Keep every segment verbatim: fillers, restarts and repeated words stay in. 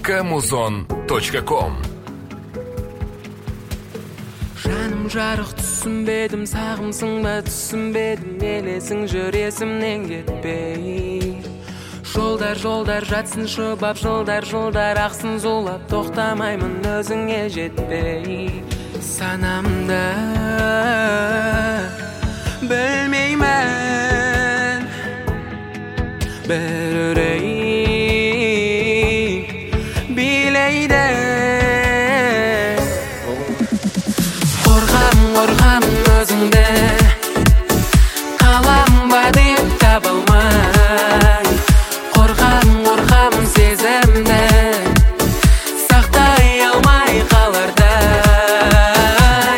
камузон точка ком. Жаным жарық түсінбедім, сағымсың ба түсінбедім, елесің жүр есімнен кетпей. Жолдар жолдар жатсын шұбап, жылдар жылдар ақсын зулап, тоқтамаймын өзіңе жетпей. Санамда білмеймін бір үрей билейді. Қорқам қорқам өзіңді, қалам ба деп таба алмай. Қорқам қорқам сезімді, сақтай алмай қалардай.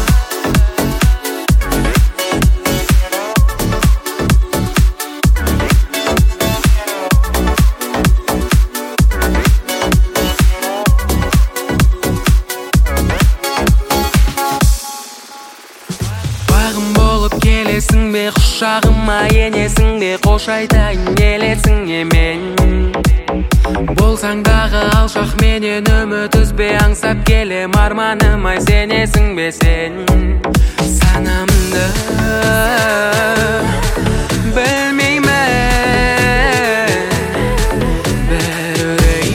Бағым болып келесің бе, құшағыма енесің бе, қош айтайын елесің емен. Болсаң дағы алшақ менен үміт үзбе, аңсап келем арманыма сенесің бе сен. Санамды білмеймін бір үрей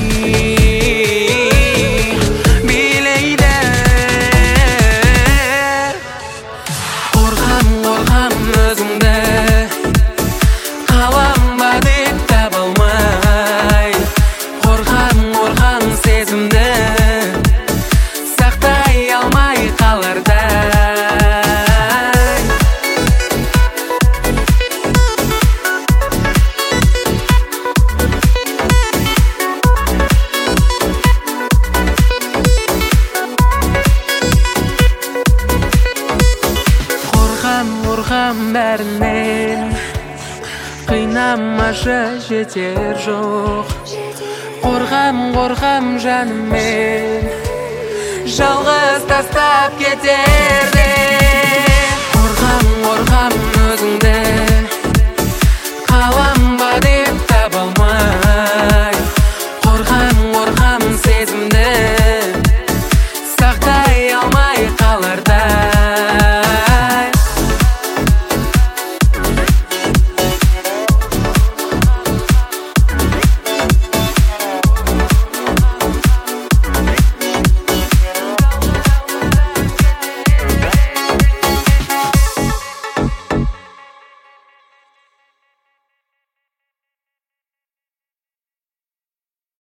билейді. Қорқам қорқам өзіңді, қалам ба деп таба алмай. Қорқам қорқам сезімді, сақтай алмай қалардай. Қорқам қорқам бәрінен, қинамашы жетер жоқ. Қорқам қорқам жаныммен, жалғыз тастап кетерде.